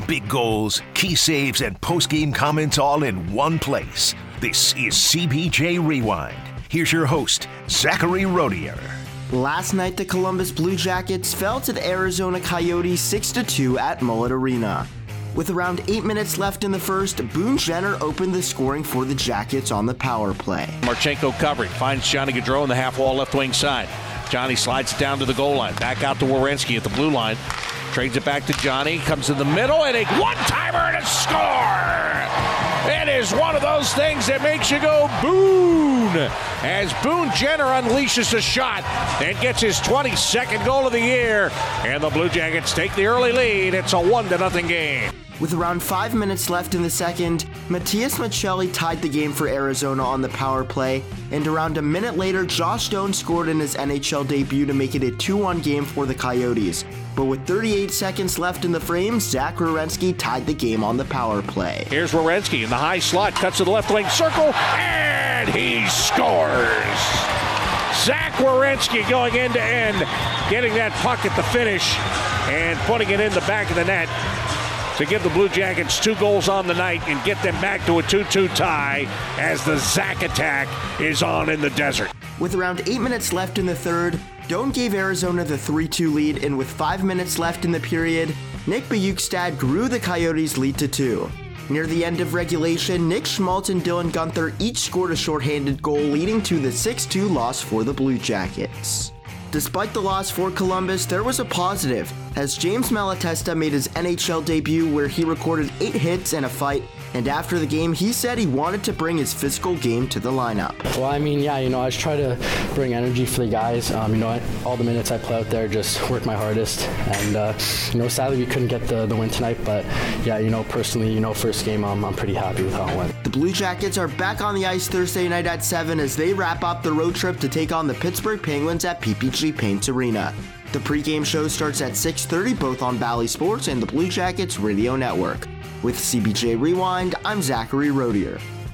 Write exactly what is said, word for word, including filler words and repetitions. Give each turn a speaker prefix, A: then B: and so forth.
A: Big goals, key saves, and post-game comments all in one place. This is C B J Rewind. Here's your host, Zachary Rodier.
B: Last night, the Columbus Blue Jackets fell to the Arizona Coyotes six to two at Mullet Arena. With around eight minutes left in the first, Boone Jenner opened the scoring for the Jackets on the power play.
C: Marchenko covering, finds Johnny Gaudreau on the half-wall left wing side. Johnny slides it down to the goal line, back out to Werenski at the blue line. Trades it back to Johnny, comes in the middle, and a one-timer and a score! It is one of those things that makes you go boom! As Boone Jenner unleashes a shot and gets his twenty-second goal of the year, and the Blue Jackets take the early lead. It's a one to nothing game.
B: With around five minutes left in the second, Matias Maccelli tied the game for Arizona on the power play, and around a minute later, Josh Stone scored in his N H L debut to make it a two one game for the Coyotes. But with thirty-eight seconds left in the frame, Zach Werenski tied the game on the power play.
C: Here's Werenski in the high slot, cuts to the left wing circle, and he scores! Zach Werenski going end to end, getting that puck at the finish, and putting it in the back of the net to give the Blue Jackets two goals on the night and get them back to a two two tie as the Zach attack is on in the desert.
B: With around eight minutes left in the third, Doan gave Arizona the three two lead, and with five minutes left in the period, Nick Bjugstad grew the Coyotes' lead to two. Near the end of regulation, Nick Schmaltz and Dylan Guenther each scored a shorthanded goal, leading to the six two loss for the Blue Jackets. Despite the loss for Columbus, there was a positive, as James Malatesta made his N H L debut where he recorded eight hits and a fight, and after the game, he said he wanted to bring his physical game to the lineup.
D: Well, I mean, yeah, you know, I just try to bring energy for the guys. Um, you know, I, all the minutes I play out there, just work my hardest, and, uh, you know, sadly we couldn't get the, the win tonight, but, yeah, you know, personally, you know, first game, um, I'm pretty happy with how it went.
B: The Blue Jackets are back on the ice Thursday night at seven as they wrap up the road trip to take on the Pittsburgh Penguins at P P G Paints Arena. The pregame show starts at six thirty, both on Bally Sports and the Blue Jackets Radio Network. With C B J Rewind, I'm Zachary Rodier.